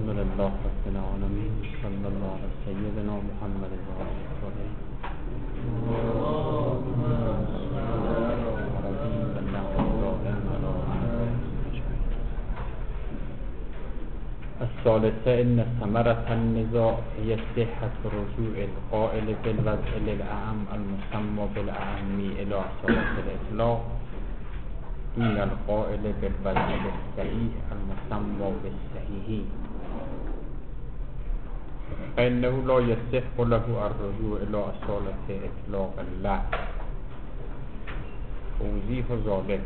لله رب العالمين صلى الله على سيدنا محمد وعلى آله الثالثة إن ثمرة النزاع هي صحة رجوع القائل بالوضع للأعم المسمى بالأعم إلى صلاة الإطلاق دون القائل بالوضع للصحيح المسمى بالصحيح، فإنه لا يصح له الرجوع إلى صلاة إطلاق الله. توضیح ذلك.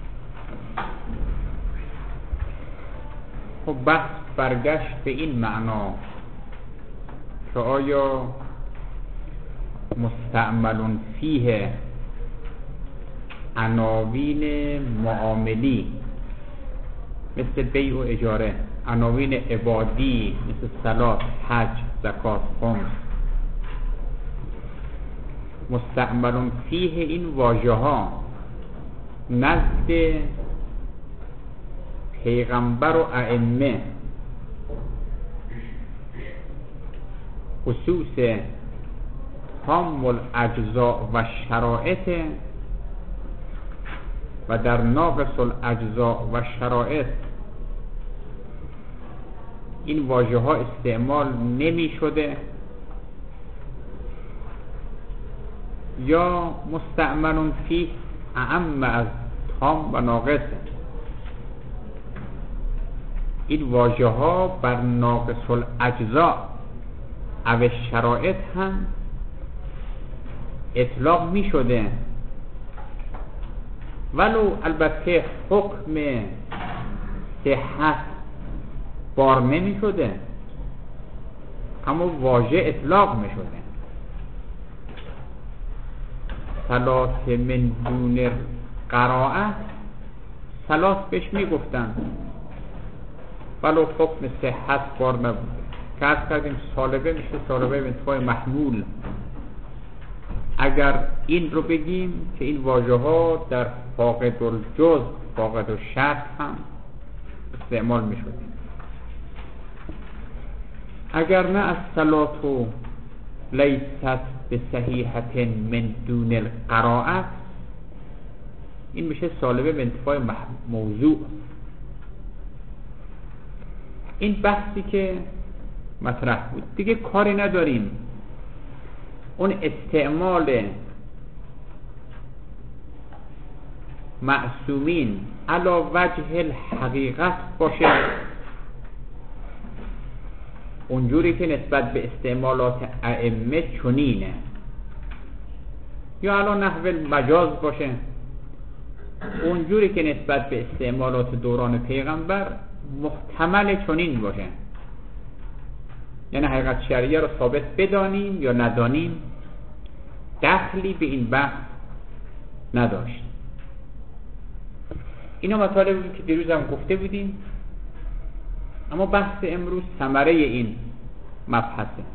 خب بحث برگشت به این معنا که آیا مستعمل فیه عناوین معاملی مثل بیع و اجاره، عناوین عبادی مثل صلات، حج، زکات، خمس، مستعمل فیه این واژه ها نزد پیغمبر و ائمه خصوص تام الاجزاء و شرائط و در ناقص الاجزاء و شرائط این واژه ها استعمال نمی شده، یا مستعمل فیه اعم از تام و ناقص، این واژه ها بر ناقص الاجزاء او شرائط هم اطلاق می شده، ولو البته حکم صحت بار نمی شده، اما واژه اطلاق می شده. صلات من دون قرائت، صلات بهش می گفتن ولو حکم صحت بار نبوده. که از کردیم سالبه میشه سالبه به انتفاع محمول. اگر این رو بگیم که این واژه ها در فاقد الجز، فاقد الشرط هم استعمال می شود. اگر نه از صلاتو لیست به صحیحت من دون القرائت، این میشه سالبه به انتفاع موضوع. این بحثی که مطرح بود دیگه کاری نداریم. اون استعمال معصومین علی وجه الحقیقت باشه، اونجوری که نسبت به استعمالات ائمه چنینه، یا علی نحو المجاز باشه، اونجوری که نسبت به استعمالات دوران پیغمبر محتمل چنین باشه، یعنی حقیقت شرعیه رو ثابت بدانیم یا ندانیم، دخلی به این بحث نداشت. اینا مطالبی بود که دیروز هم گفته بودیم، اما بحث امروز ثمره این مبحثه.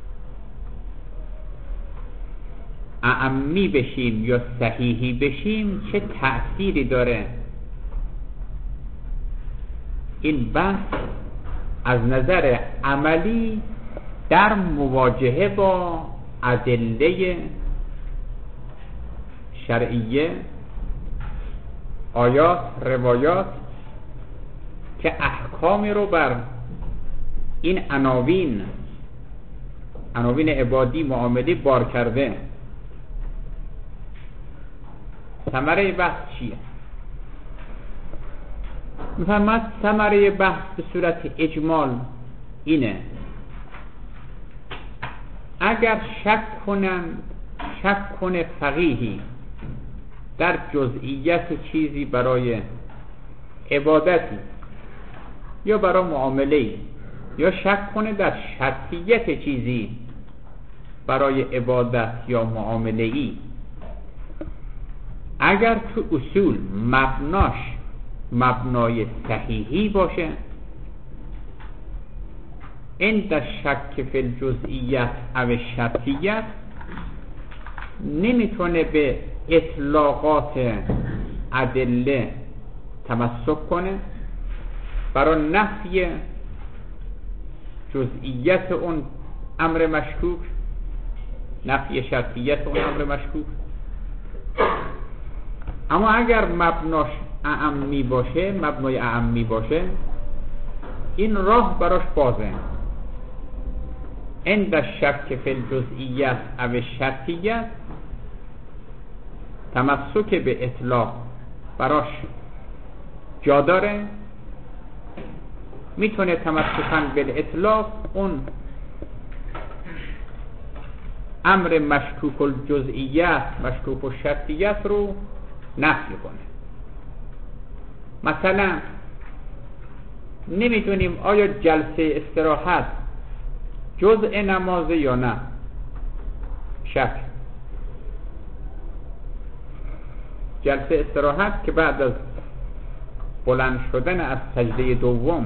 اعمی بشیم یا صحیحی بشیم چه تأثیری داره این بحث از نظر عملی در مواجهه با ادله شرعیه، آیات، روایات که احکامی رو بر این عناوین عبادی معاملی بار کرده. ثمره بحث چیه؟ میفرماد ثمره بحث به صورت اجمال اینه: اگر شک کنه فقیهی در جزئیت چیزی برای عبادتی یا برای معامله‌ای، یا شک کنه در شرطیت چیزی برای عبادت یا معامله‌ای، اگر تو اصول مبناش مبنای صحیحی باشه، این در شک فی الجزئیت او شرطیت نمیتونه به اطلاقات ادله تمسک کنه، برای نفی جزئیت اون امر مشکوک، نفی شرطیت اون امر مشکوک. اما اگر مبناش اعمی باشه، مبنای اعمی باشه، این راه براش بازه. عند الشک فی الجزئیت او الشرطیت، تمسک به اطلاق براش جا داره. میتونه تمسکاً به اطلاق اون امر مشکوک الجزئیت، مشکوک الشرطیت رو نفی کنه. مثلا نمیدونیم آیا جلسه استراحت جزء نمازه یا نه، شک. جلسه استراحت که بعد از بلند شدن از سجده دوم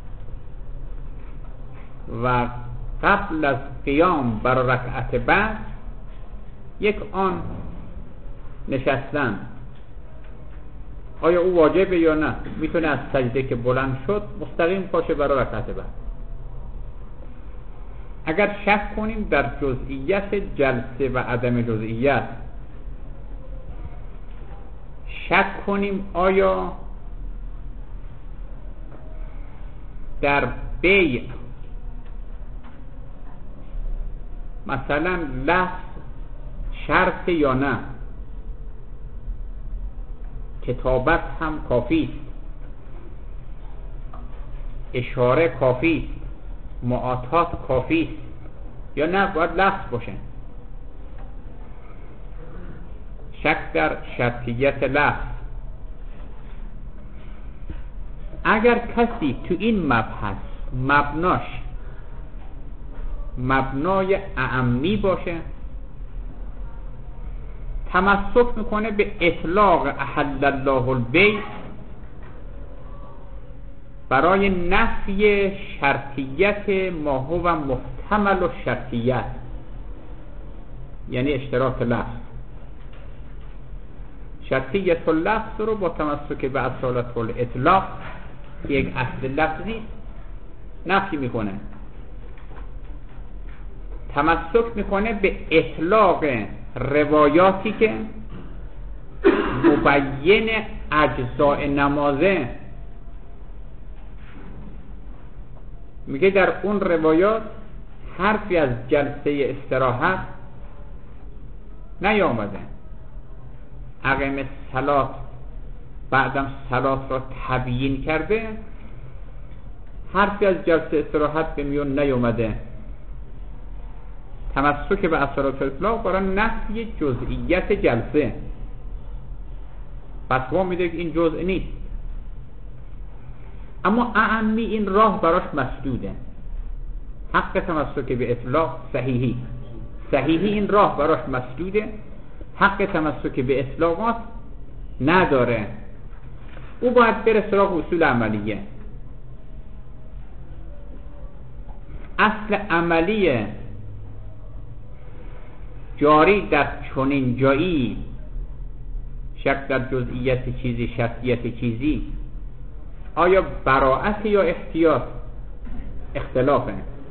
و قبل از قیام بر رکعت بعد یک آن نشستن، آیا او واجبه یا نه؟ میتونه از سجده که بلند شد مستقیم باشه برای رکعت بعد. اگر شک کنیم در جزئیت جلسه و عدم جزئیت، شک کنیم آیا در بیع مثلا لفظ شرط یا نه، کتابت هم کافی است، اشاره کافی است، معاطات کافی است یا نه باید لفظ باشه. شک در شرطیت لفظ. اگر کسی تو این مبحث مبنای اعمی باشه، تمسک میکنه به اطلاق احل الله البیع برای نفی شرطیت ما هو محتمل و شرطیت، یعنی اشتراک لفظ. شرطیت اللفظ رو با تمسک به اصالت الاطلاق که یک اصل لفظی نفی میکنه. تمسک میکنه به اطلاق روایاتی که مبین اجزاء نمازه، میگه در اون روایات حرفی از جلسه استراحت نیامده. اقیم الصلاة بعدم صلات را تبیین کرده، حرفی از جلسه استراحت به میون نیامده. تمسک به اصالت الاطلاق برای نفی جزئیت جلسه، فتوا میده که این جزء نیست. اما اعمی این راه براش مسدوده. حق تمسک به اطلاق صحیحی این راه براش مسدوده، حق تمسک به اطلاقات نداره. او باید بره سراغ اصول عملیه. اصل عملی جاری در چنین جایی، شک در جزئیت چیزی، شرطیت چیزی، آیا براءت یا احتیاط؟ اختلافه.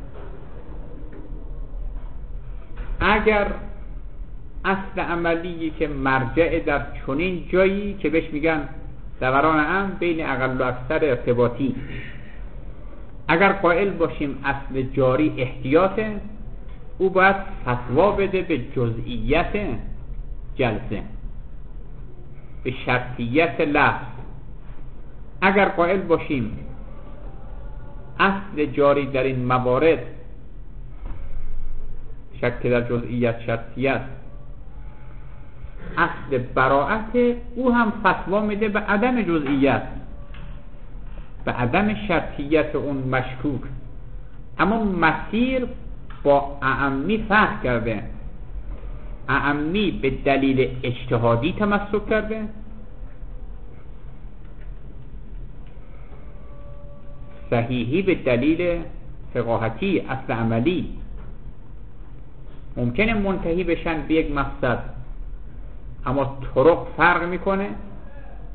اگر اصل عملی که مرجع در چنین جایی که بهش میگن دوران امر بین اقل و اکثر ارتباطی، اگر قائل باشیم اصل جاری احتیاطه، او باید فتوا بده به جزئیت جلسه، به شرطیت لفظ. اگر قائل باشیم اصل جاری در این موارد شک در جزئیت شرطیت اصل براءت، او هم فتوا میده به عدم جزئیت، به عدم شرطیت اون مشکوک. اما مسیر با اعمی فرق کرده. اعمی به دلیل اجتهادی تمسک کرده، صحیحی به دلیل فقاهتی اصل عملی. ممکنه منتهی بشن به یک مقصد، اما طرق فرق میکنه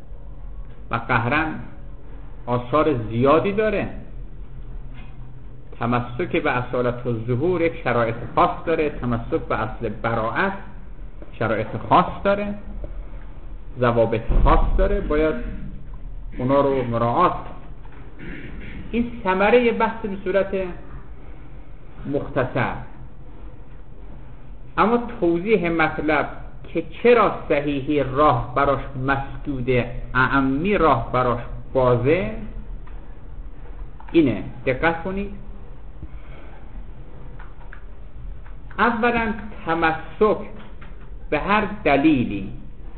و قهرن آثار زیادی داره. تمسک به اصالت و ظهور یک شرایط خاص داره، تمسک به اصل براءت شرایط خاص داره، ضوابط خاص داره، باید اونا رو مراعات. این ثمره بحث به صورت مختصر. اما توضیح مطلب که چرا صحیحی راه براش مسدوده، اعمی راه براش بازه، اینه. دقت کنید. اولا تمسک به هر دلیلی،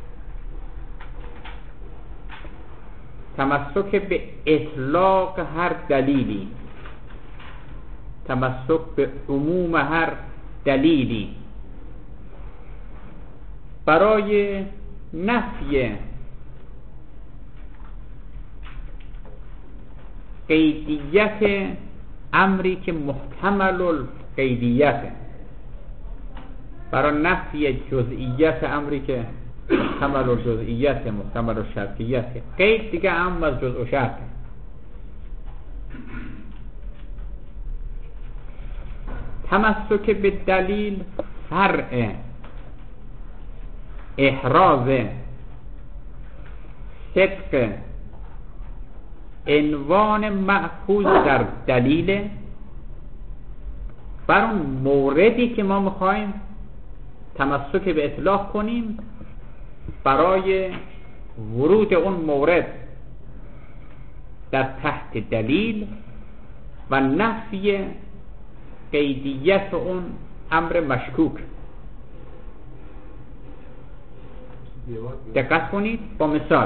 تمسک به اطلاق هر دلیلی، تمسک به عموم هر دلیلی برای نفی قیدیت امری که محتمل القیدیته، برای نفی جزئیت امری که محتمل الجزئیت، محتمل الشرطیت. قید دیگه عام از جزء و شرط. تمسک به دلیل فرع احراز صدق عنوان مأخوذ در دلیل بر اون موردی که ما میخوایم تمسک به اطلاق کنیم، برای ورود اون مورد در تحت دلیل و نفی قیدیت اون امر مشکوک. دقت کنید. با مثال،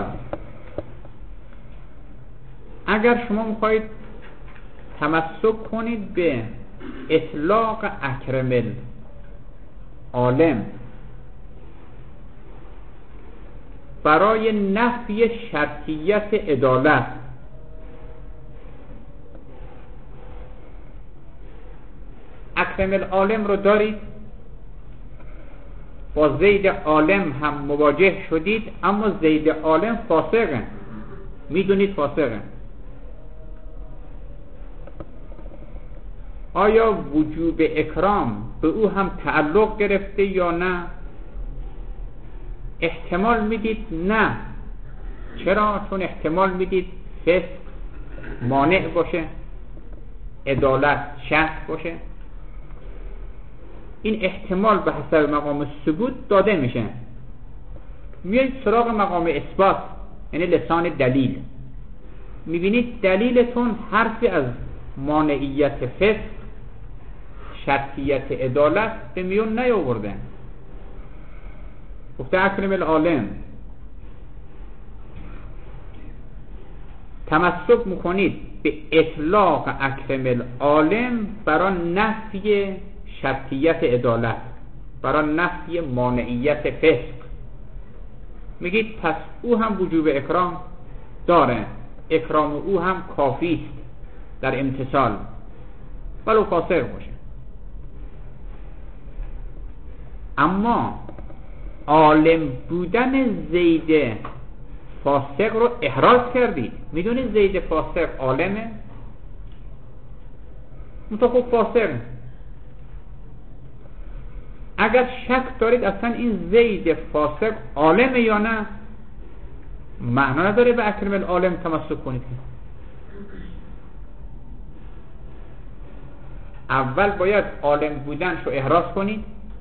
اگر شما میخواید تمسک کنید به اطلاق اکرم العالم برای نفی شرطیت عدالت، اکرم العالم رو دارید، با زید عالم هم مواجه شدید، اما زید عالم فاسقه، میدونید فاسقه. آیا وجوب اکرام به او هم تعلق گرفته یا نه؟ احتمال میدید نه. چرا؟ چون احتمال میدید فسق مانع باشه، عدالت شرط باشه. این احتمال به حسب مقام ثبوت داده میشه. میایید سراغ مقام اثبات، یعنی لسان دلیل. میبینید دلیلتون حرفی از مانعیت فسق، شرطیت عدالت به میون نیاورده. گفته اکرم العالم. تمسک میکنید به اطلاق اکرم العالم برای نفی شرطیت عدالت، برای نفی مانعیت فسق. میگید پس او هم وجوب اکرام داره، اکرام او هم کافی است در امتثال ولو فاسق باشه. اما عالم بودن زید فاسق رو احراز کردید. میدونید زید فاسق عالمه؟ منطقه خوب فاسق. اگر شک دارید اصلا این زید فاسق عالمه یا نه، معنا نداره به اکرم العالم تمسک کنید. اول باید عالم بودنش رو احراز کنید.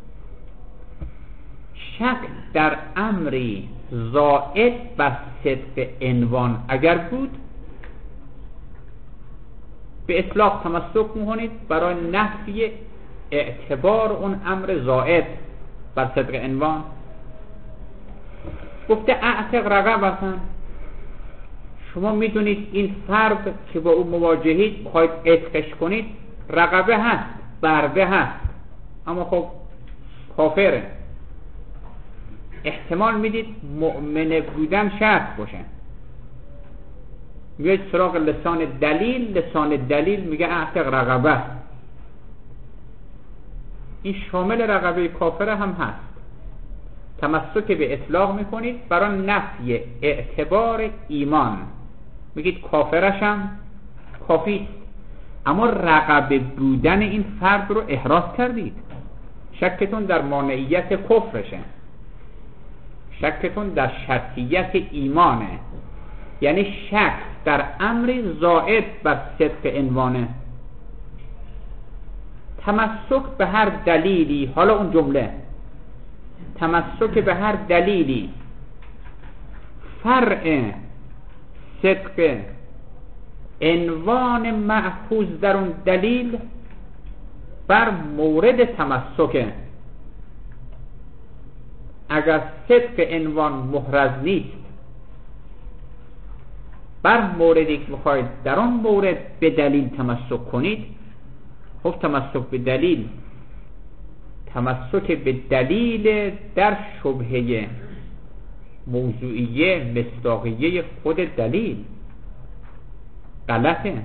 شک در امری زائد بر صدق عنوان اگر بود، به اطلاق تمسک میکنید برای نفی اعتبار اون امر زائد بر صدق عنوان. گفته اعتق رقبتن، شما میدونید این فرد که با او مواجهید بخواید عتقش کنید، رقبه هست، برده هست، اما خب کافره. احتمال میدید مؤمن بودن شرط باشه. میگه سراغ لسان دلیل، لسان دلیل میگه اعتق رقبه. این شامل رقبه کافره هم هست. تمسک به اطلاق میکنید برای نفی اعتبار ایمان. میگید کافرش هم کافی. اما رقبه بودن این فرد رو احراز کردید. شکتون در مانعیت کفرشه، شکتون در شرطیت ایمانه، یعنی شک در امری زائد بر صدق عنوانه. تمسک به هر دلیلی، حالا اون جمله تمسک به هر دلیلی فرع صدق عنوان محفوظ در اون دلیل بر مورد تمسک. اگر صدق عنوان محرز نیست، بر موردی که میخواید در آن مورد به دلیل تمسک کنید، خب تمسک به دلیل، تمسک به دلیل در شبهه موضوعیه مصداقیه خود دلیل غلطه.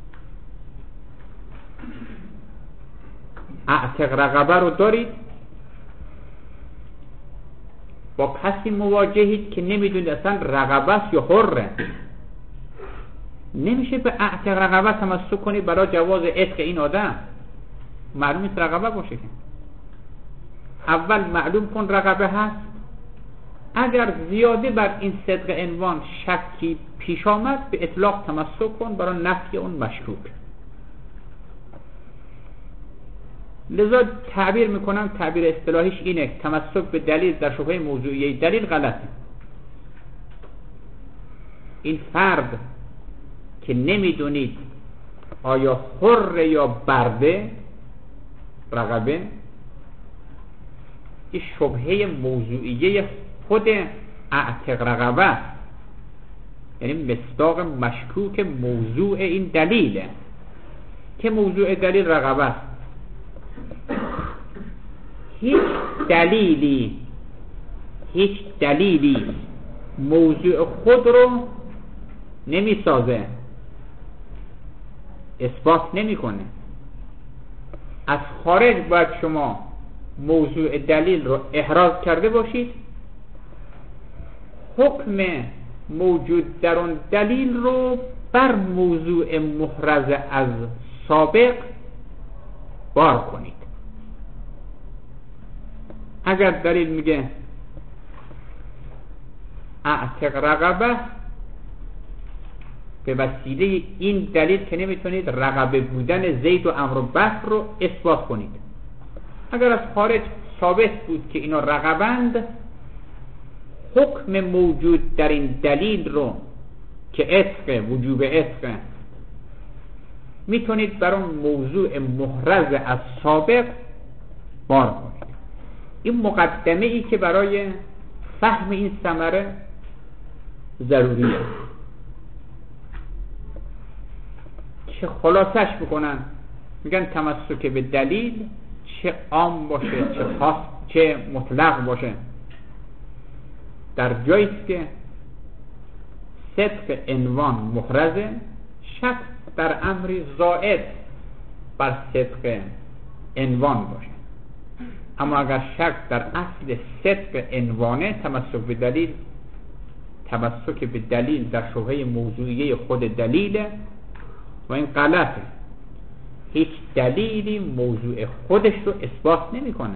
اعتق رقبه رو دارید، با کسی مواجهید که نمیدونید اصلا رقبه است یا حره، نمیشه به اعتق رقبه تمسک کنید برای جواز عتق این آدم. معلوم نیست رقبه باشه که اول معلوم کن رقبه هست. اگر زیاده بر این صدق عنوان شکی پیش آمد، به اطلاق تمسک کن برای نفی اون مشکوک. لذا تعبیر میکنم، تعبیر اصطلاحیش اینه، تمسک به دلیل در شبهه موضوعیه دلیل غلطه. این فرد که نمیدونید آیا حر یا برده رقبه، این شبهه موضوعیه خود اعتق رقبه است، یعنی مصداق مشکوک موضوع این دلیله که موضوع دلیل رقبه است. هیچ دلیلی موضوع خود رو نمیسازه، اثبات نمیکنه. از خارج باید شما موضوع دلیل رو احراز کرده باشید، حکم موجود در اون دلیل رو بر موضوع محرز از سابق بار کنید. اگر دلیل میگه اعتق رقبه، به وسیله این دلیل که نمیتونید رقبه بودن زید و عمرو و بکر رو اثبات کنید. اگر از خارج ثابت بود که اینا رقبند، حکم موجود در این دلیل رو که عتق، وجوب عتق، میتونید بر اون موضوع محرز از سابق بار کنید. این مقدمه ای که برای فهم این ثمره ضروریه. چه خلاصش بکنن، میگن تمسک به دلیل چه عام باشه چه خاص چه مطلق باشه، در جاییست که صدق عنوان محرزه، شک در امری زائد بر صدق عنوان باشه. اما اگر شک در اصل صدق عنوانه، تمسک به دلیل در شبهه موضوعیه خود دلیله و این غلطه. هیچ دلیلی موضوع خودش رو اثبات نمیکنه.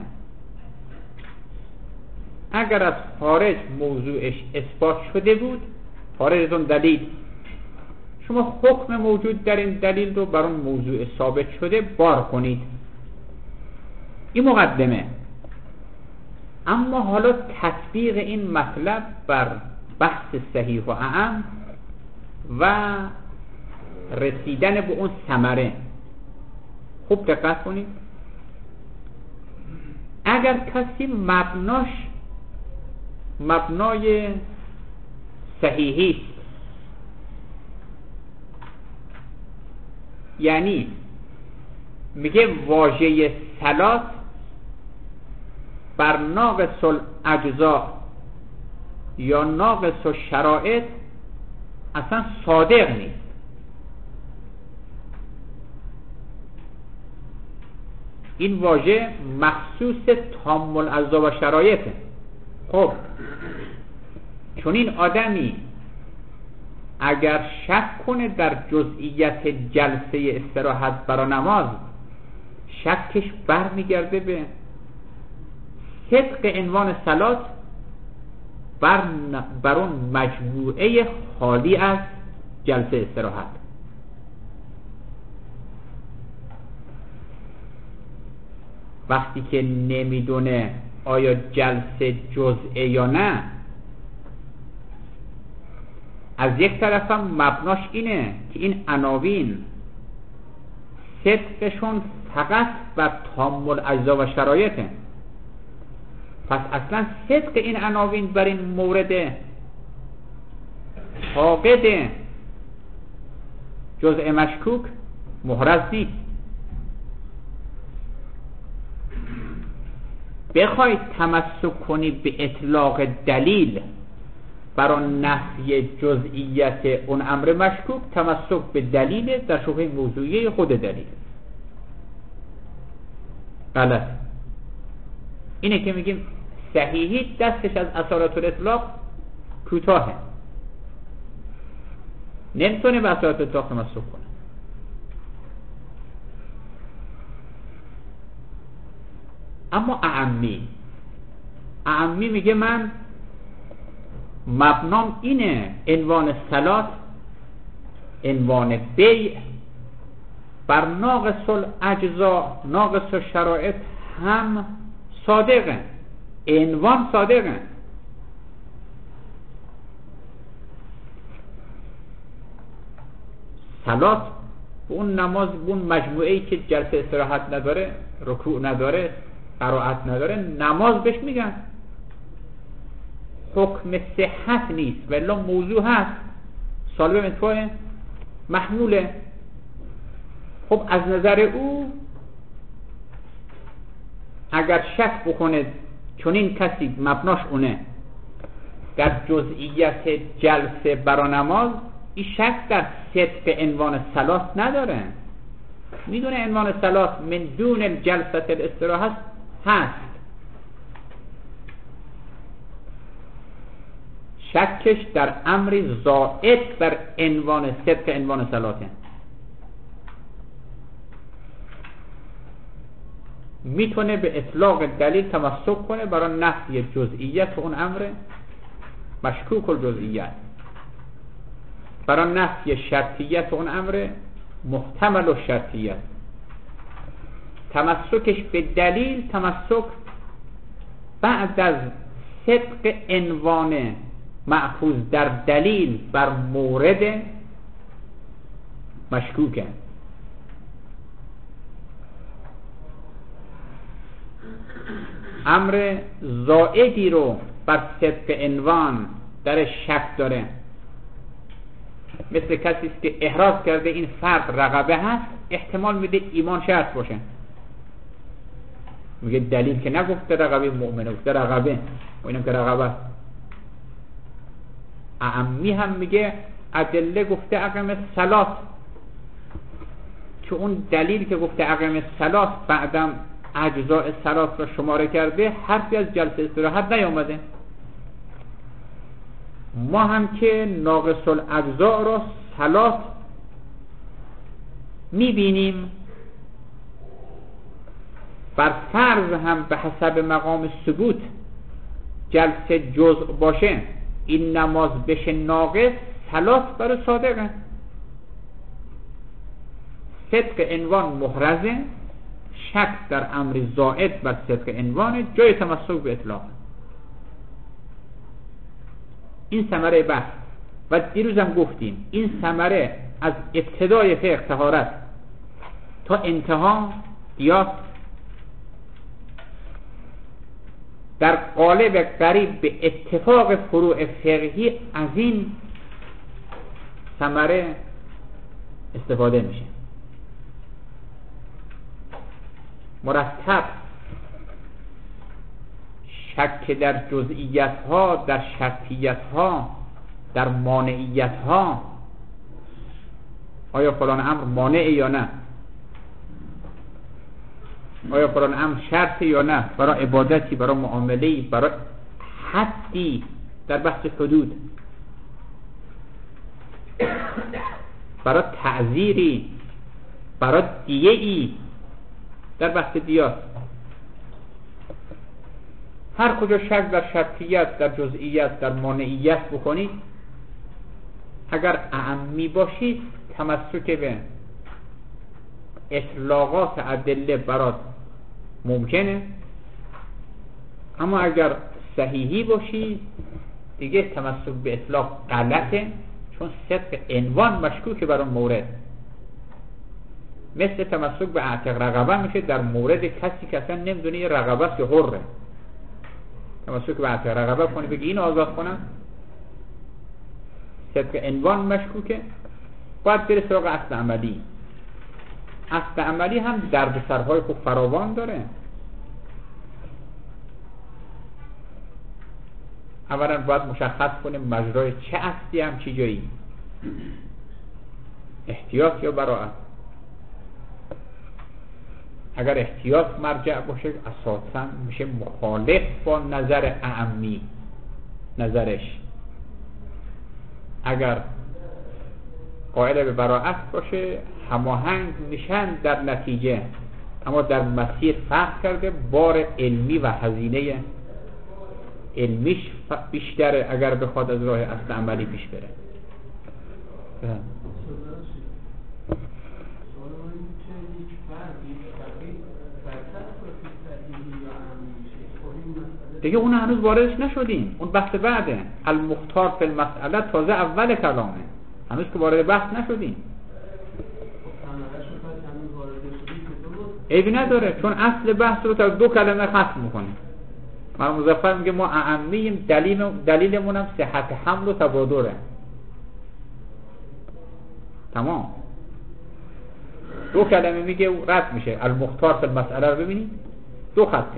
اگر از خارج موضوعش اثبات شده بود، خارج از اون دلیل، شما حکم موجود در این دلیل رو بر اون موضوع ثابت شده بار کنید. این مقدمه. اما حالا تطبیق این مطلب بر بحث صحیح و اعم و رسیدن به اون ثمره. خوب دقت کنید. اگر کسی مبنای صحیحی است، یعنی میگه واژه صلات بر ناقص الاجزاء یا ناقص الشرائط اصلا صادق نیست. این واژه مخصوص تام الاجزاء و شرایطه. خب چون این آدمی اگر شک کنه در جزئیت جلسه استراحت برای نماز، شکش برمیگرده به صدق عنوان صلات بر اون مجموعه خالی از جلسه استراحت. وقتی که نمیدونه آیا جلسه جزئه یا نه، از یک طرف هم مبناش اینه که این عناوین صدقشون فقط بر تام الاجزا و شرایطه، پس اصلا صدق این عناوین بر این مورد فاقد جزء مشکوک محرز نیست. بخواید تمسک کنی به اطلاق دلیل برای نفی جزئیت اون امر مشکوک، تمسک به دلیل در شبهه موضوعی خود دلیل غلط. اینه که میگیم صحیحی دستش از اصالت الاطلاق کوتاهه، نمیتونه به اصالت الاطلاق تمسک کنه. اما اعمی میگه من مبنام اینه عنوان صلات، عنوان بیع بر ناقص الاجزا ناقص الشرائط هم صادقه، عنوان صادقه. صلات اون نماز، اون مجموعه‌ای که جلسه استراحت نداره، رکوع نداره، قرائت نداره، نماز بهش میگن. حکم صحت نیست ولی موضوع هست، سالب متفاهم محموله. خب از نظر او اگر شک بکنه چون این کسی مبناش اونه در جزئیت جلسه برا نماز، این شک در صدق عنوان صلات نداره، میدونه عنوان صلات من دون جلسه الاستراحه هست. شکش در امری زائد بر عنوان صدق عنوان صلاته. میتونه به اطلاق دلیل تمسک کنه برای نفی جزئیت اون امر مشکوک الجزئیت، برای نفی شرطیت اون امر محتمل الشرطیت. تمسکش به دلیل تمسک بعد از صدق عنوان مأخوذ در دلیل بر مورد مشکوکه. امر زائدی رو بر صدق عنوان در شک داره، مثل کسی است که احراز کرده این فرد رقبه هست، احتمال میده ایمان شرط باشه، میگه دلیل که نگفته رقبه مؤمنه، گفته رقبه و اینم که رقبه. اعمی هم میگه ادله گفته اقیم صلات، که اون دلیل که گفته اقیم صلات بعدم اجزاء صلات رو شماره کرده، حرفی از جلسه استراحت نیامده. ما هم که ناقص الاجزاء رو صلات میبینیم، بر فرض هم به حسب مقام ثبوت جلسه جزء باشه، این نماز بشه ناقص، صلات برای صادقه. صدق عنوان محرزه، شک در امر زائد بر صدق عنوان جای تمسک به اطلاق. این ثمره بحث. و دیروزم گفتیم این ثمره از ابتدای فقه طهارت تا انتها یا در قالب قریب به اتفاق فروع فقهی از این ثمره استفاده میشه. مرتب شک در جزئیت ها، در شرطیت ها، در مانعیت ها، آیا فلان امر مانع یا نه، آیا فلان امر شرط یا نه، برای عبادتی، برای معامله‌ای، برای حدی، در بحث حدود. برای تعذیری، برای دیه‌ای، در بحث دیات هر کجا شک در شرطیت، در جزئیت، در مانعیت بکنید، اگر اعمی باشید تمسک به اطلاقات ادله برات ممکنه، اما اگر صحیحی باشید دیگه تمسک به اطلاق غلطه، چون صدق عنوان مشکوکه بر اون مورد. مثل تمسک به اعتق رقبه میشه در مورد کسی که اصلا نمیدونه یه رقبه است یا حره. تمسک به اعتق رقبه کنی بگی این آزاد کنم، صدق عنوان مشکوکه، باید بره سراغ اصل عملی. اصل عملی هم دردسرهای خوب فراوان داره. اولا باید مشخص کنیم مجرای چه اصلی هم چی جایی، احتیاط یا براءت. اگر احتیاط مرجع باشه اساسا میشه مخالف با نظر اعمی نظرش. اگر قائل به براءت باشه هماهنگ میشن در نتیجه، اما در مسیر فرق کرده، بار علمی و هزینه علمیش بیشتره اگر بخواد از راه اصل عملی پیش بره. دیگه اون هنوز واردش نشدیم، اون بحث بعده. المختار فی المسئله تازه اول کلامه، هنوز که وارد بحث نشدیم. عیبی نداره، چون اصل بحث رو تا دو کلمه ختم میکنیم. مرحوم مظفر میگه ما اعمیم، دلیلمون هم صحت حمل و تبادره. تمام، دو کلمه میگه رد میشه. المختار فی المسئله رو ببینید، دو خطه.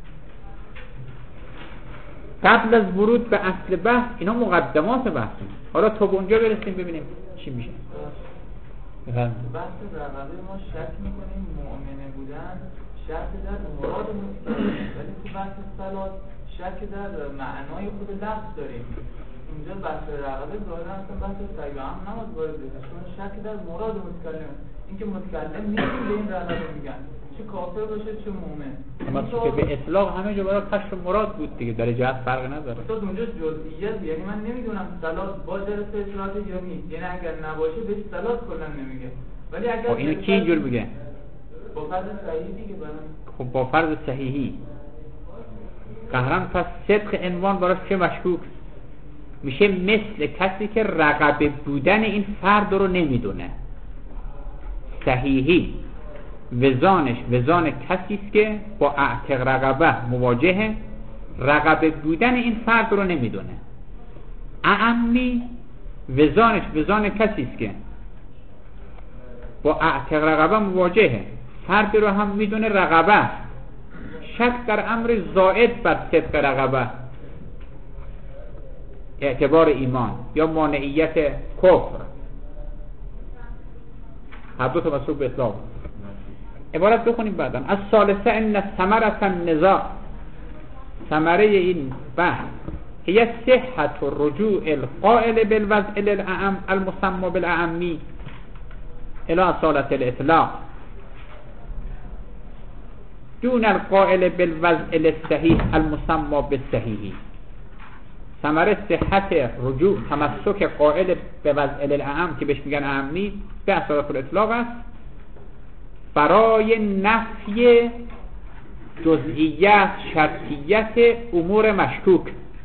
قبل از ورود به اصل بحث اینا مقدمات بحثه. حالا تا به اونجا برسیم ببینیم چی میشه. بحث رقبه ما شک میکنیم مؤمنه بودن شک در مراد مستقیم، ولی تو بحث صلات شک در معنای خود لفظ داریم. اینجا بحث رقبه ظاهرا اصلا بحث صحیح هم نماز وارد بشه، چون شک در مراد متکلم. اینکه متکلم نیست به این رقبه میگن، چه کافر باشه چه مؤمن. اما که به اطلاق همه جا برای کشف مراد بود دیگه، در جهت فرق نداره. تو اونجا جزئیات، یعنی من نمیدونم صلات با جلسه اطلاعات یا نیست، یعنی اگر نباشه بهش صلات کلا نمیگه. ولی اگر اینو کی اینجور میگه؟ با فرض صحیحی دیگه برام. خب با فرض صحیحی قهرم، پس صدق عنوان براش چه مشکوک میشه؟ مثل کسی که رقبه بودن این فرد رو نمیدونه. صحیحی وزانش وزان کسی است که با اعتق رقبه مواجهه، رقبه بودن این فرد رو نمیدونه. اعمی وزانش وزان کسی است که با اعتق رقبه مواجهه، فرد رو هم میدونه رقبه، شک در امر زائد بر صدق رقبه، اعتبار ایمان یا مانعیت کفر، هر دو تا مسئول به اطلاق. عبارت بخونیم بعداً. از ثالثه ان ثمرة النزاع، ثمره این بحث هي صحة الرجوع القائل بالوضع للأعم المسمى بالأعمی الى اصالة الاطلاق دون القائل بالوضع للصحیح المسمى بالصحیح. ثمره صحت رجوع، تمسک قائل به وضع للأعم که بهش میگن اعمی به اصالة الاطلاق است، برای نفی جزئیت شرطیت امور مشکوک.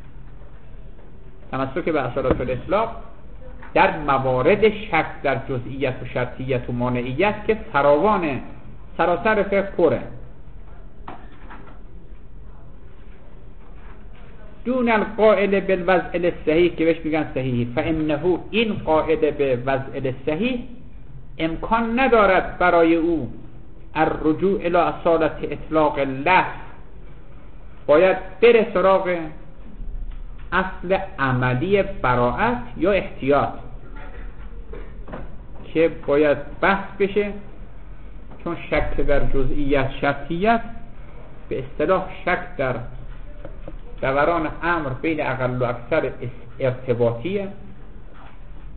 تمسک به اصالت الاطلاق در موارد شک در جزئیت و شرطیت و مانعیت که فراوانه، سراسر فقه پره. دون القائل بالوضع الصحیح که بهش میگن صحیح، فانه این قائل به وضع الصحیح امکان ندارد برای او الرجوع الى اصالت اطلاق لفظ، باید بره سراغ اصل عملی براءت یا احتیاط که باید بحث بشه، چون شک در جزئیت شرطیت به اصطلاح شک در دوران امر بین اقل و اکثر ارتباطیه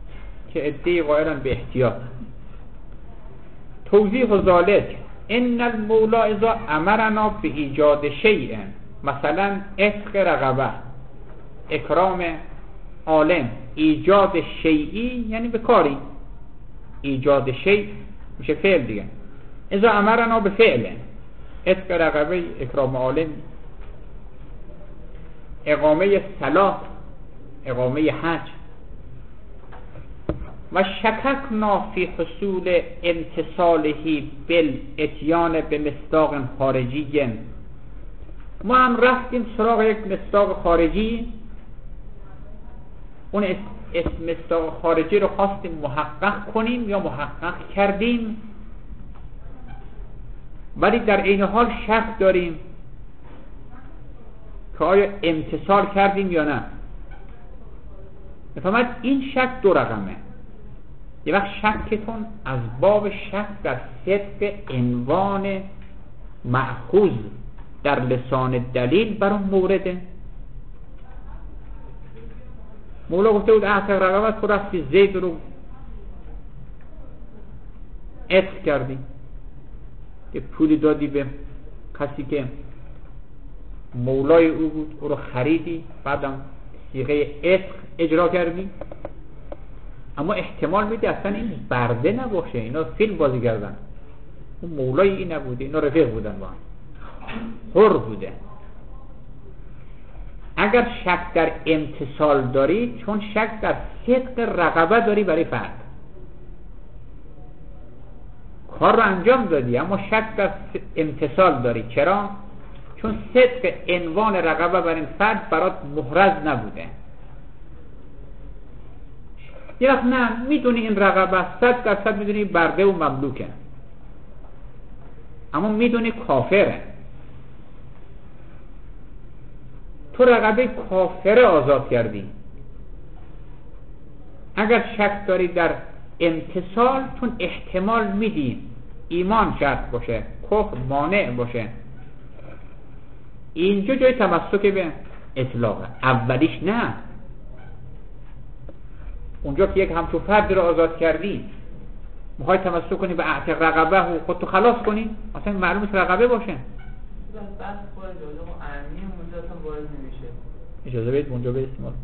بس خارج اجازه و امنی اونجا اصلا وارد نمیشه. اجازه بدید اونجا به استعمال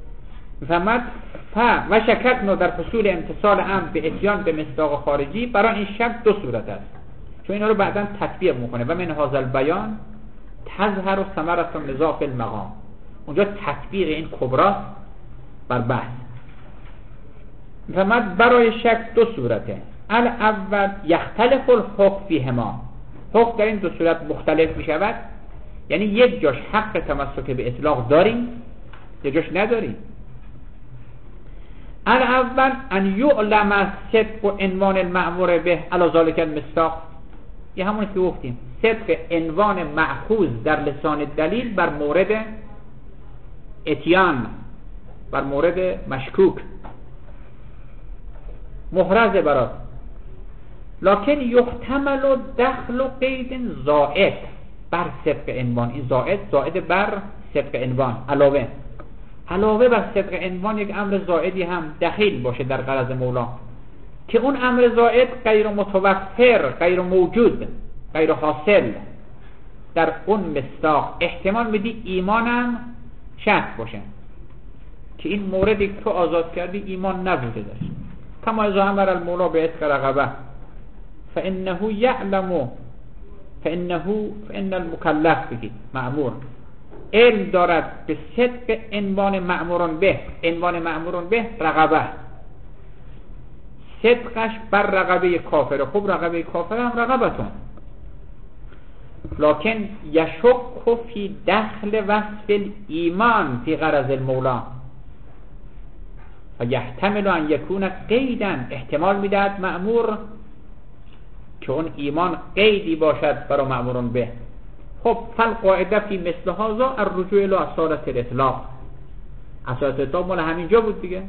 میفهمد. و شککنا در حصول امتصال امر به اتیان به مصداق خارجی، برای این شک دو صورت است، چون اینا رو بعداً تطبیق میکنه. و من هذا البیان تظهر ثمرة النزاع فی المقام، اونجا تطبیق این کبرا بر بحث. میفهمد برای شک دو صورته. الاول یختلف الحکم فیهما، حکم در این دو صورت مختلف میشود، یعنی یک جاش حق تمسک به اطلاق داریم، یک جاش نداریم. الاول ان یعلم صدق و عنوان المأمور به علی ذلک المصداق، یه همونی که گفتیم، صدق عنوان مأخوذ در لسان دلیل بر مورد اتیان، بر مورد مشکوک، محرز برات. لکن یحتمل دخل قید زائد بر صدق عنوان، این زائد بر صدق عنوان، علاوه بر صدق عنوان یک امر زائدی هم دخیل باشه در غرض مولا، که اون امر زائد غیر متوفر، غیر موجود، غیر حاصل در اون مصداق. احتمال میدی ایمانم شک باشه که این موردی که تو آزاد کردی ایمان نبوده داشت. کما اذا امر المولا به عتق رقبه فانه یعلم فان المکلف بگید مأمور علم دارد به صدق عنوان مأمورون به، عنوان مأمورون به رقبه، صدقش بر رقبه کافره. خب رقبه کافره هم رقبتون، لکن یشک فی دخل وصف ایمان فی غرض المولا و یحتمل ان یکون قیدا، احتمال میدهد مأمور که اون ایمان قیدی باشد برای مأمورون به. خب فالقاعده فی مثل هذا الرجوع الی اصالة الاطلاق، اصالة الاطلاق مال همینجا بود دیگه.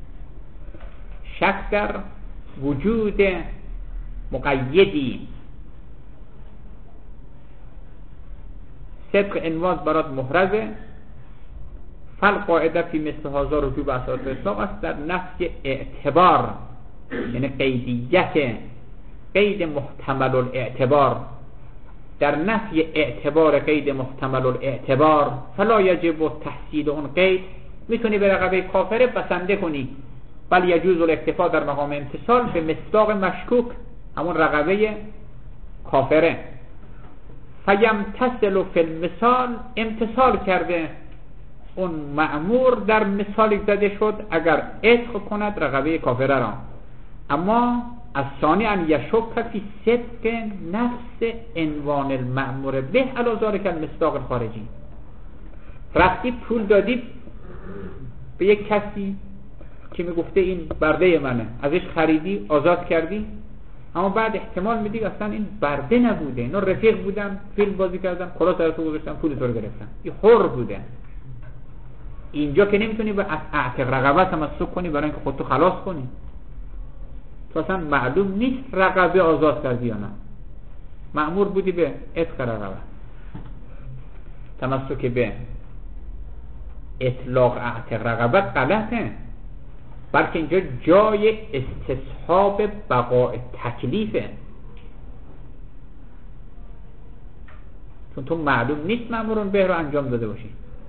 شک در وجود مقیدی، صدق عنوان برات محرزه، فالقاعده فی مثل هذا رجوع به اساس اطلاق است در نفی اعتبار، یعنی قیدیت، قید محتمل الاعتبار، در نفی اعتبار قید محتمل الاعتبار فلا یجب تحصیل اون قید، میتونی به رقبه کافره بسنده کنی، بل یجوز الاکتفا در مقام امتصال به مصداق مشکوک، همون رقبه کافره. فیمتصل فی المثال، امتصال کرده اون مأمور در مثالی زده شد اگر عتق کند رقبه کافره را. اما از ثانی ان یشک فی صدق نفس عنوان المأمور به علی ذلک المصداق الخارجی. رفتی پول دادی به یک کسی که میگفته این برده منه، ازش خریدی، آزاد کردی، اما بعد احتمال میدی اصلا این برده نبوده، اینا رفیق بودن، فیلم بازی کردن، کلا سرتو گذاشتن، پول تو رو گرفتن، این حر بوده. اینجا که نمیتونی به اعتق رقبه تمسک کنی برای اینکه خودتو خلاص کنی، تو اصلا معلوم نیست رقبه آزاد کردی یا نه، مأمور بودی به عتق رقبه. تمسک به اطلاق اعتق رقبه غلطه، بلکه اینجا جای استصحاب بقاء تکلیفه، چون تو معلوم نیست مأمورون به رو انجام داده باشی.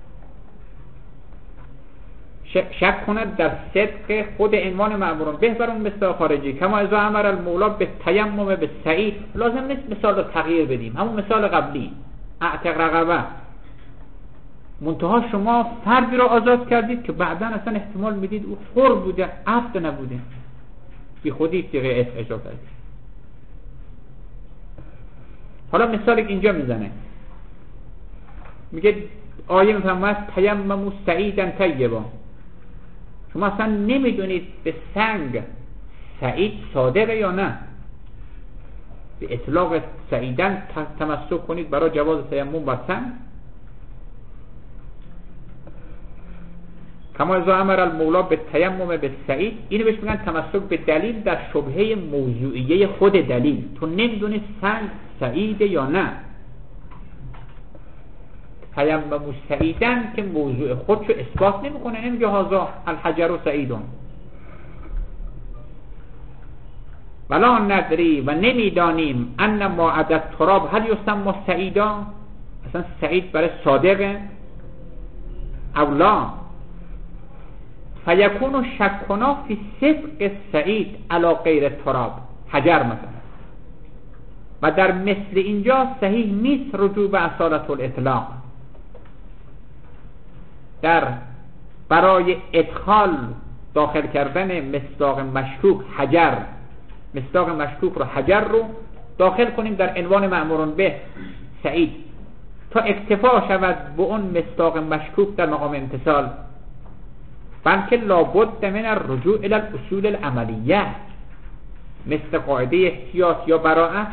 شک کند در صدق خود عنوان مأمورون به بر اون مصداق خارجی. کما اذا امر المولا به تیمم به سعید، لازم نیست مثال رو تغییر بدیم، همون مثال قبلی اعتق رقبه، منتها شما فردی را آزاد کردید که بعدا اصلا احتمال میدید او حر بوده، عبد نبوده، بی خودی صیغه عتق اجرا کردید. حالا مثالی که اینجا میزنه، میگه آیه میفرماید تیمموا سعیدا طیبا، شما اصلا نمیدونید به سنگ سعید صادقه یا نه، به اطلاق سعیدن تمسک کنید برای جواز تیمم بر سنگ. کما اذا امر المولا به تیمم به سعید، اینو بهش میگن تمسک به دلیل در شبهه موضوعیه خود دلیل، تو نمیدونی سنگ سعیده یا نه. تیمم سعیدن که موضوع خودشو اثبات نمیکنه، نمیگه هذا الحجر سعیدون، ولا ندری و نمیدانیم ان ما عدد تراب هل یسمى سعیدا، اصلا سعید برای صادقه اولا. فیکون شکنا فی صدق سعید علی غیر تراب حجر مثلا، و در مثل اینجا صحیح نیست رجوع به اصالت الاطلاق، در برای ادخال داخل کردن مصداق مشکوک حجر، مصداق مشکوک رو حجر رو داخل کنیم در عنوان مأمورون به سعید تا اکتفا شود به اون مصداق مشکوک در مقام امتصال، بلکه لابد من الرجوع الى الاصول العملیه، مثل قاعده احتیاط یا براءت.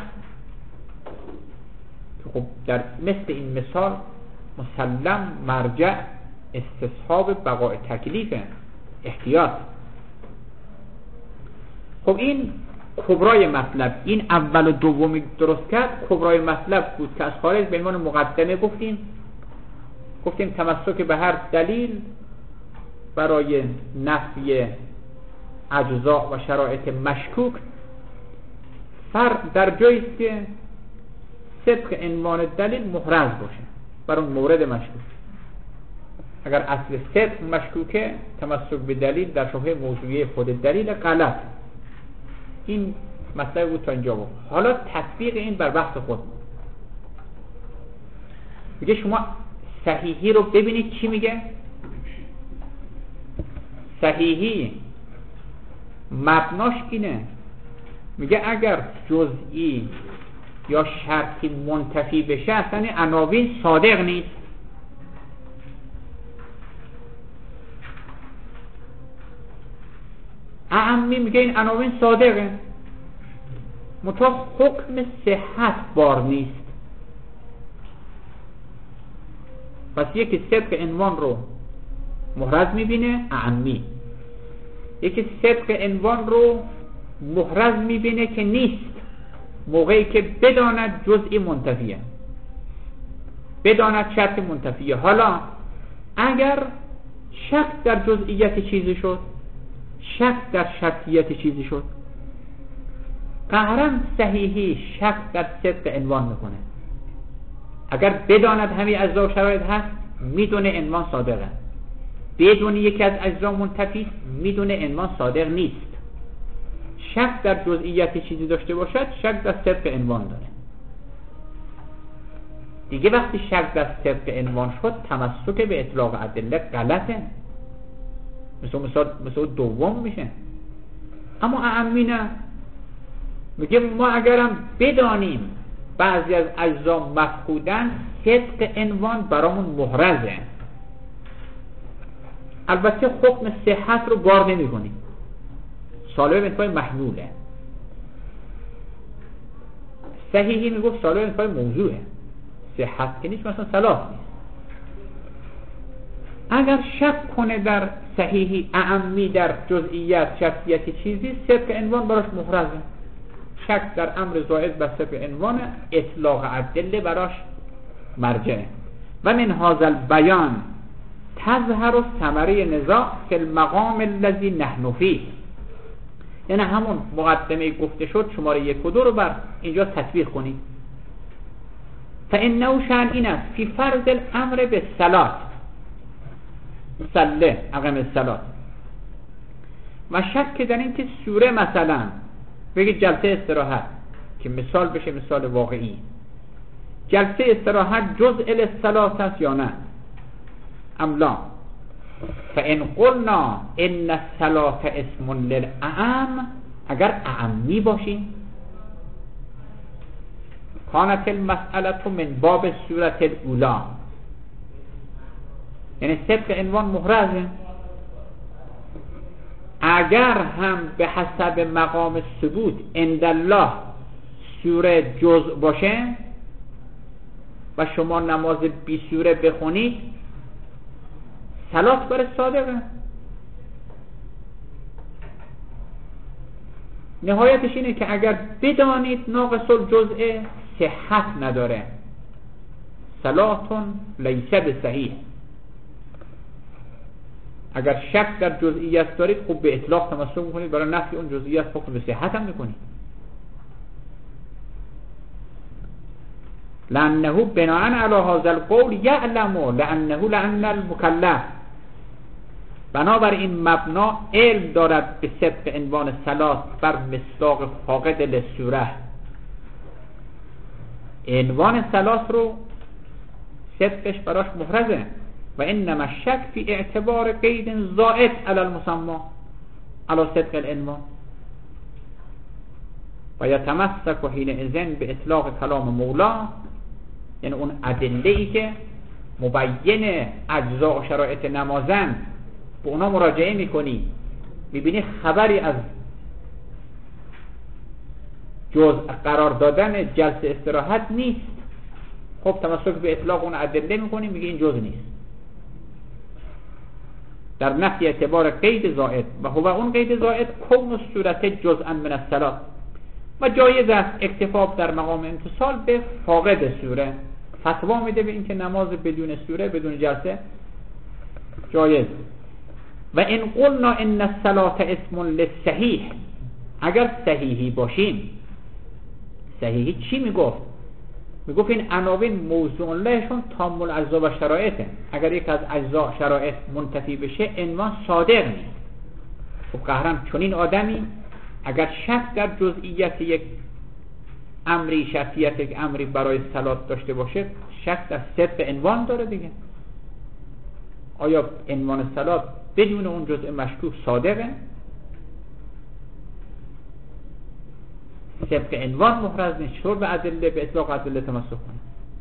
خب در مثل این مثال مسلم مرجع استصحاب بقاء تکلیف احتیاط. خب این کبرای مطلب، این اول و دومی درست کرد، کبرای مطلب بود که از خارج به عنوان مقدمه گفتیم تمسک به هر دلیل برای نفی اجزاء و شرایط مشکوک در جایی است که صدق عنوان دلیل محرز باشه بر اون مورد مشکوک. اگر اصل صدق مشکوکه، تمسک به دلیل در شبهه موضوعی خود دلیل غلط. این مسئله بود تا اینجا بود. حالا تطبیق این بر بحث خود. میگه شما صحیحی رو ببینید چی میگه. صحیحی مبناش اینه، میگه اگر جزئی یا شرطی منتفی بشه اصلا عناوین صادق نیست. اعمی میگه این عناوین صادقه، منتها حکم صحت بار نیست. پس یکی صدق عنوان رو محرز میبینه اعمی، یکی صدق عنوان رو محرز میبینه که نیست، موقعی که بداند جزئی منتفیه، بداند شرط منتفیه. حالا اگر شک در جزئیات چیزی شد، شک در شرطیت چیزی شد. قهرا صحیحی شک در صدق عنوان میکنه. اگر بداند همین اجزا و شرایط هست میدونه عنوان صادقه، بدون یکی از اجزا منتفی میدونه عنوان صادق نیست. شک در جزئیات چیزی داشته باشد شک در صدق عنوان داره. دیگه وقتی شک در صدق عنوان شد تمسک به اطلاق ادله غلطه، مثل دوم میشه. اما اعمی نه، میگه ما اگرم بدانیم بعضی از اجزا مفقودن صدق عنوان برامون محرزه. البته حکم صحت رو بار نمی کنیم، سالب انتفاع محموله. صحیحی میگفت سالب انتفاع موضوعه، صحت که نیست، مثلا صلاح نیست. اگر شک کنه در صحیحی اعمی در جزئیات شرطیت چیزی صدق عنوان براش محرزه. شک در امر زائد بر صدق عنوان اطلاق ادله براش مرجعه. و من هذا البیان تظهر ثمره نزاع فی المقام الذی نحن فیه. یعنی همون مقدمه گفته شد شماره 1 و 2 رو بر اینجا تطبیق کنید. فانه شأن این است فی فرض الامر بالصلاة، صله اقم الصلاة، و شک در این که سوره مثلا بگید جلسه استراحت که مثال بشه مثال واقعی، جلسه استراحت جزء الصلاة است یا نه ام لا. فان قلنا ان الصلاة اسم للاعم، اگر اعمی باشیم کانت المسألة من باب صورت الاولی، یعنی صدق عنوان محرزه. اگر هم به حسب مقام ثبوت عند الله سوره جزء باشه و شما نماز بی سوره بخونید صلات برای صادقه. نهایتش اینه که اگر بدانید ناقص الجزء صحت نداره، صلاتون لیس بصحیح. اگر شک در جزئیات دارید خوب به اطلاق تمسک میکنید، برای نفی اون جزئیات حکم به صحت هم میکنید. لانه بناء علی هذا القول یعلم لان المکلف، بنابر این مبنا علم دارد به صدق عنوان صلات بر مصداق فاقد للسوره. عنوان صلات رو صدقش براش محرزه. و انما الشک فی اعتبار قید زائد علی المسمى علی صدق العنوان و یتمسک حینئذ به اطلاق کلام مولا، یعنی اون ادله ای که مبین اجزا و شرایط نمازن به اونا مراجعه میکنی، میبینی خبری از جزء قرار دادن جلسه استراحت نیست، خب تمسک به اطلاق اون ادله میکنی، میگی این جزء نیست. در نفی اعتبار قید زائد و هو اون قید زائد کون صورت جزءا من الصلاة، و جایز است اکتفا در مقام امتصال به فاقد سوره. فتوا میده به اینکه نماز بدون سوره بدون جلسه جایز. و ان قلنا ان الصلاة اسم للصحیح، اگر صحیحی باشیم، صحیحی چی میگفت؟ میگفت این عناوین موضوع لهشون تام الاجزا و شرایطه. اگر یک از اجزا شرایط منتفی بشه عنوان صادق نیست. خب قهرم چنین آدمی اگر شک در جزئیات یک امری، شرطیت یک امری برای صلات داشته باشه شک در صدق عنوان داره دیگه. آیا عنوان صلات بدون اون جزء مشکوک صادقه؟ صدق عنوان محرز نیست. چطور به ادله به اطلاق ادله تمسک کنه؟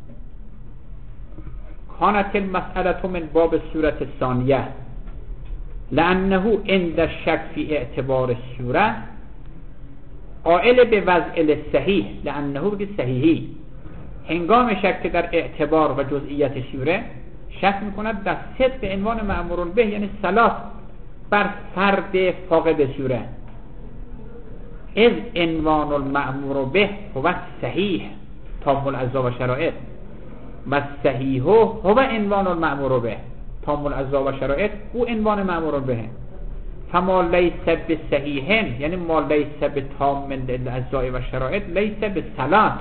کانت المسألة من باب الصورة الثانیه لانه عند الشک فی اعتبار الصوره قائل به وضع صحیح، لانه بگید صحیحی هنگام شک در اعتبار و جزئیات سوره شک میکند در صدق عنوان مأمور به، یعنی صلات بر فرد فاقد سوره. از عنوان المأمور به هو صحیح تام الاجزا و شرایط و صحیح هو عنوان المأمور به. تام الاجزاء و شرایط او عنوان مأمور به. فما لیس بصحیح یعنی ما لیس بتام الاجزاء و شرایط لیس بصلاة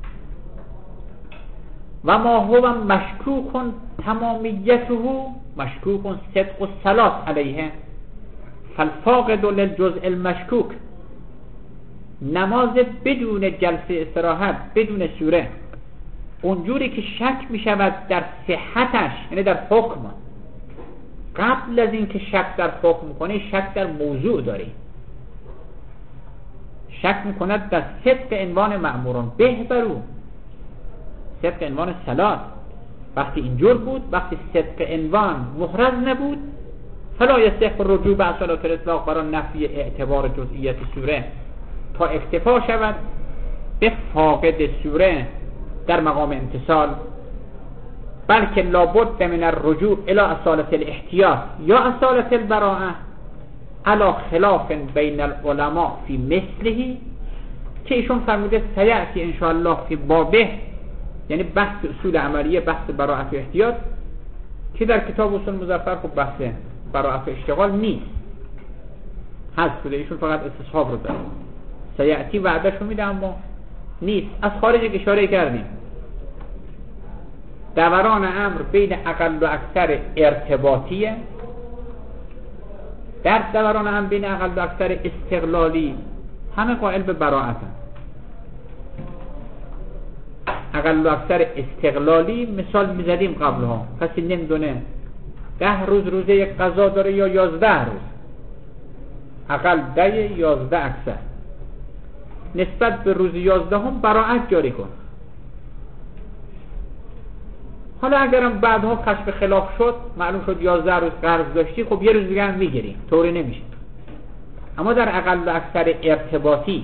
و ما هو مشکوک تمامیته مشکوک صدق الصلاة علیه فالفاقد للجزء المشکوک. نماز بدون جلسه استراحت بدون سوره اونجوری که شک می شود در صحتش، یعنی در حکم، قبل از این که شک در حکم کنی شک در موضوع داری، شک می کند در صدق عنوان مأموران به برو، صدق عنوان صلات. وقتی اینجور بود، وقتی صدق عنوان محرز نبود، فلا یصح الرجوع به صلات الاطلاق برای نفی اعتبار جزئیت سوره تا اکتفا شود به فاقد سوره در مقام امتصال، بلکه لابد من الرجوع الى اصالة الاحتیاط یا اصالة البراءه علی خلاف بین العلماء فی مثلهی، که ایشون فرموده سیأتی انشاءالله فی بابه، یعنی بحث اصول عملیه، بحث براءت و احتیاط، که در کتاب اصول مظفر خب بحث براءت و اشتغال نیست، حذف شده، ایشون فقط استصحاب رو داره. سیأتی وعدهشو میده اما نیست. از خارج اشاره کردیم دوران امر بین اقل و اکثر ارتباطیه، در دوران امر بین اقل و اکثر استقلالی همه قائل به براءتن. اقل و اکثر استقلالی مثال میزدیم قبلها، کسی نمیدونه 10 روز روزه یک قضا داره یا 11 روز، اقل 10 11 اکثر، نسبت به روز 11 هم براءت جاری کن. حالا اگرم بعدها کشف خلاف شد، معلوم شد 11 روز قرض داشتی، خب یه روز دیگه هم میگیری، طوری نمیشه. اما در اقل و اکثر ارتباطی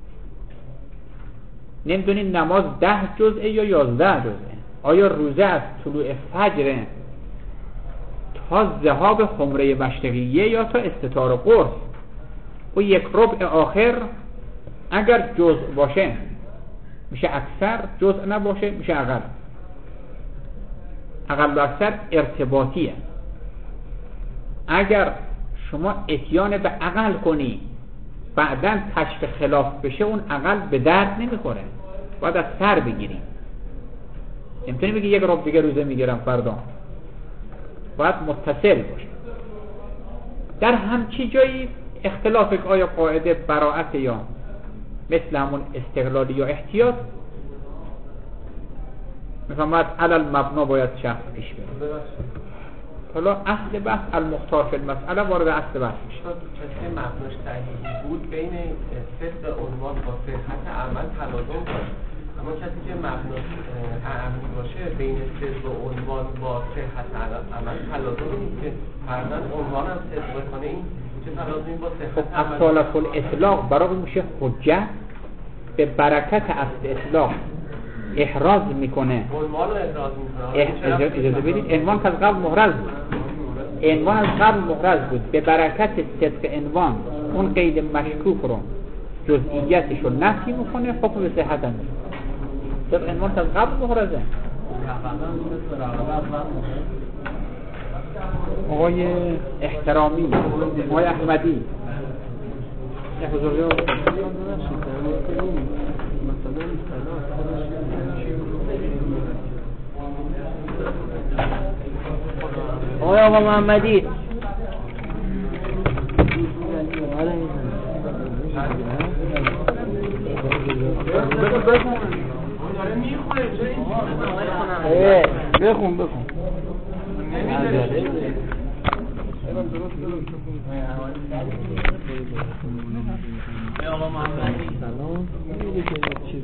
نمیدونین نماز 10 جزءه یا 11 جزءه، آیا روزه از طلوع فجر تا ذهاب خمره مشرقیه یا تا استتار قرص، و یک ربع آخر اگر جزء باشه میشه اکثر، جزء نباشه میشه اقل. اقل و اکثر ارتباطیه. اگر شما اتیان به اقل کنی بعداً کشف خلاف بشه، اون اقل به درد نمیخوره، باید از سر بگیری. نمیتونی بگی یک ربع دیگه روزه میگیرم فردا، باید متصل باشه. در همچی جایی اختلاف که آیا قاعده براءت یا مثل همون استقلالی یا احتیاط، میفهمد علل مبنا باید شخص پیش بره. حالا اصل بحث المختار فی المسئله وارد اصل بحث میشه. کسی مبناش صحیح بود بین صدق عنوان با صحت عمل تلازم داشت، اما کسی که مبناش اعمی باشه بین صدق عنوان با صحت عمل تلازم نیست که فرضاً عنوان هم صدق کنه، این چه تلازمی با صحت عمل؟ اصالت الاطلاق برای میشه حجت، به برکت اصل اطلاق احراز میکنه. عنوان رو احراز میکنه. اجازه بدید، عنوان که از قبل محرز بود، عنوان از قبل محرز بود، به برکت صدق عنوان اون قید مشکوک رو جزئیاتش رو نفی میکنه، حکم به صحت هم میکنه. صدق عنوان که از قبل محرزه. آقای احترامی، آقای احمدی یه حضوری رو آقای آقا محمدی بخون آقا محمدی